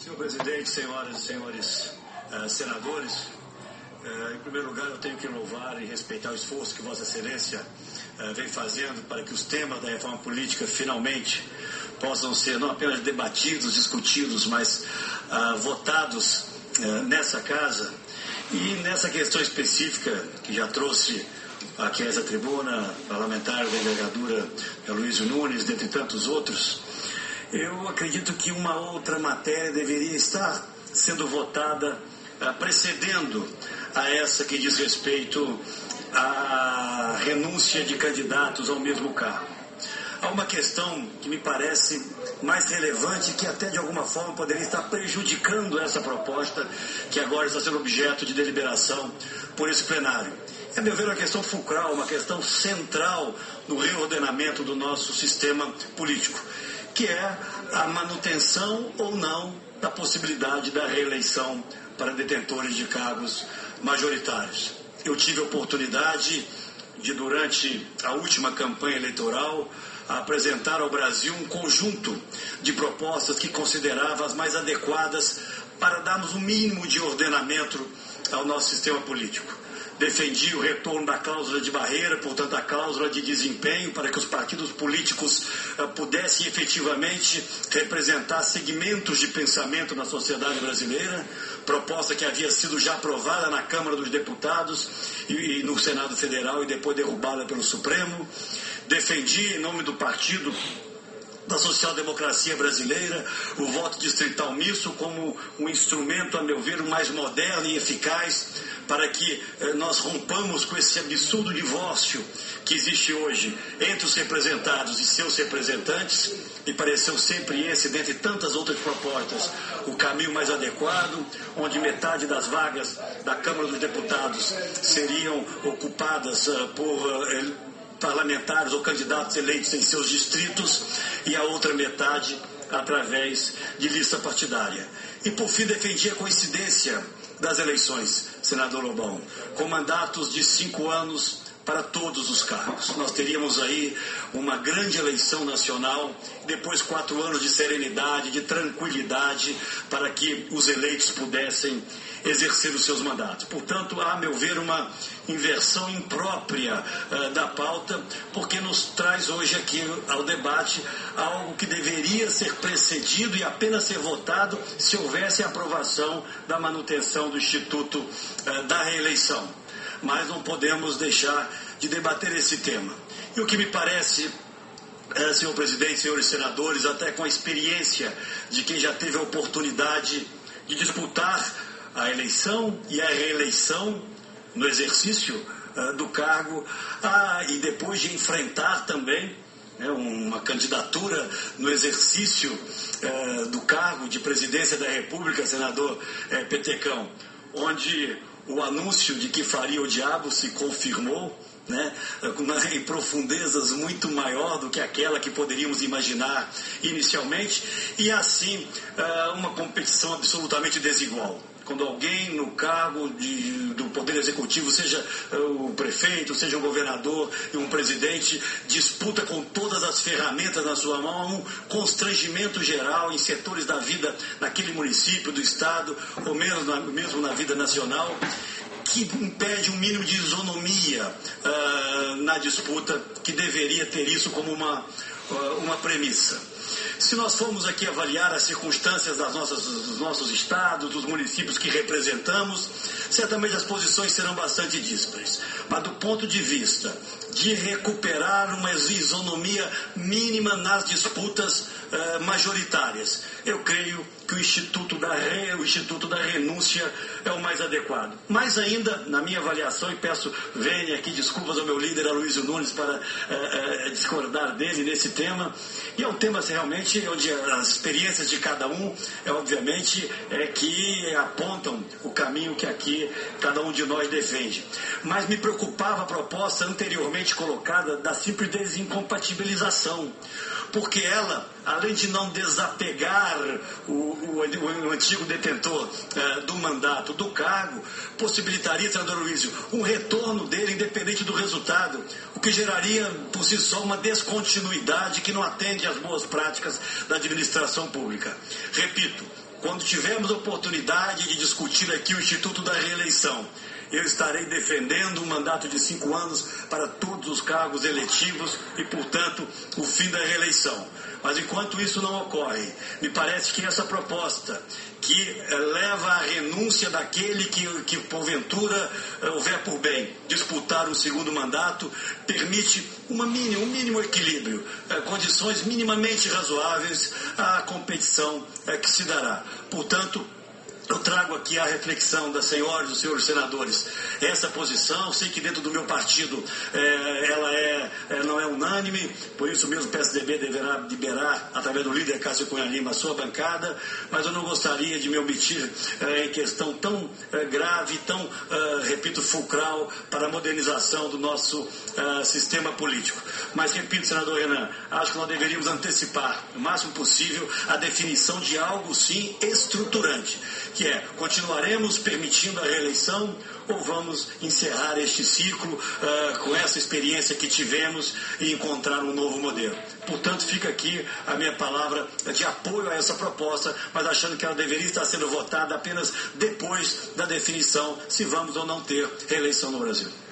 Senhor presidente, senhoras e senhores senadores, em primeiro lugar eu tenho que louvar e respeitar o esforço que Vossa Excelência vem fazendo para que os temas da reforma política finalmente possam ser não apenas debatidos, discutidos, mas votados nessa casa. E nessa questão específica que já trouxe aqui a essa tribuna parlamentar da envergadura Aloysio Nunes, dentre tantos outros, eu acredito que uma outra matéria deveria estar sendo votada precedendo a essa que diz respeito à renúncia de candidatos ao mesmo cargo. Há uma questão que me parece mais relevante, que até de alguma forma poderia estar prejudicando essa proposta que agora está sendo objeto de deliberação por esse plenário. É, a meu ver, uma questão fulcral, uma questão central no reordenamento do nosso sistema político, que é a manutenção ou não da possibilidade da reeleição para detentores de cargos majoritários. Eu tive a oportunidade de, durante a última campanha eleitoral, apresentar ao Brasil um conjunto de propostas que considerava as mais adequadas para darmos um mínimo de ordenamento ao nosso sistema político. Defendi o retorno da cláusula de barreira, portanto a cláusula de desempenho, para que os partidos políticos pudessem efetivamente representar segmentos de pensamento na sociedade brasileira, proposta que havia sido já aprovada na Câmara dos Deputados e no Senado Federal e depois derrubada pelo Supremo. Defendi, em nome do partido da social-democracia brasileira, o voto distrital misto como um instrumento, a meu ver, mais moderno e eficaz para que nós rompamos com esse absurdo divórcio que existe hoje entre os representados e seus representantes. Me pareceu sempre esse, dentre tantas outras propostas, o caminho mais adequado, onde metade das vagas da Câmara dos Deputados seriam ocupadas por parlamentares ou candidatos eleitos em seus distritos e a outra metade através de lista partidária. E, por fim, defendi a coincidência das eleições, senador Lobão, com mandatos de 5 anos para todos os cargos. Nós teríamos aí uma grande eleição nacional, depois 4 anos de serenidade, de tranquilidade, para que os eleitos pudessem exercer os seus mandatos. Portanto, a meu ver, uma inversão imprópria da pauta, porque nos traz hoje aqui ao debate algo que deveria ser precedido e apenas ser votado se houvesse a aprovação da manutenção do Instituto da Reeleição. Mas não podemos deixar de debater esse tema. E o que me parece, senhor presidente, senhores senadores, até com a experiência de quem já teve a oportunidade de disputar a eleição e a reeleição no exercício do cargo, e depois de enfrentar também uma candidatura no exercício do cargo de presidência da República, senador Petecão, onde o anúncio de que faria o diabo se confirmou, em profundezas muito maior do que aquela que poderíamos imaginar inicialmente, e assim uma competição absolutamente desigual. Quando alguém no cargo do Poder Executivo, seja o prefeito, seja o governador e um presidente, disputa com todas as ferramentas na sua mão um constrangimento geral em setores da vida naquele município, do Estado, ou mesmo na vida nacional, que impede um mínimo de isonomia na disputa, que deveria ter isso como uma premissa. Se nós formos aqui avaliar as circunstâncias dos nossos estados, dos municípios que representamos, certamente as posições serão bastante díspares. Mas do ponto de vista de recuperar uma isonomia mínima nas disputas majoritárias, eu creio que o Instituto da Renúncia é o mais adequado. Mais ainda, na minha avaliação, e peço venha aqui desculpas ao meu líder Aloysio Nunes para discordar dele nesse tema, e é um tema realmente onde as experiências de cada um, obviamente, que apontam o caminho que aqui cada um de nós defende. Mas me preocupava a proposta anteriormente colocada da simples desincompatibilização, porque ela, além de não desapegar o antigo detentor do mandato, do cargo, possibilitaria, senador Aloysio, um retorno dele independente do resultado, o que geraria por si só uma descontinuidade que não atende às boas práticas da administração pública. Repito, quando tivermos oportunidade de discutir aqui o Instituto da Reeleição, eu estarei defendendo um mandato de 5 anos para todos os cargos eletivos e, portanto, o fim da reeleição. Mas enquanto isso não ocorre, me parece que essa proposta que leva à renúncia daquele que porventura houver por bem disputar um segundo mandato, permite um mínimo equilíbrio, condições minimamente razoáveis à competição que se dará. Portanto, eu trago aqui a reflexão das senhoras e dos senhores senadores. Essa posição, sei que dentro do meu partido ela não é unânime, por isso mesmo o PSDB deverá liberar, através do líder Cássio Cunha Lima, a sua bancada, mas eu não gostaria de me omitir em questão tão grave, tão, repito, fulcral para a modernização do nosso sistema político. Mas, repito, senador Renan, acho que nós deveríamos antecipar o máximo possível a definição de algo, sim, estruturante, que é, continuaremos permitindo a reeleição ou vamos encerrar este ciclo com essa experiência que tivemos e encontrar um novo modelo. Portanto, fica aqui a minha palavra de apoio a essa proposta, mas achando que ela deveria estar sendo votada apenas depois da definição se vamos ou não ter reeleição no Brasil.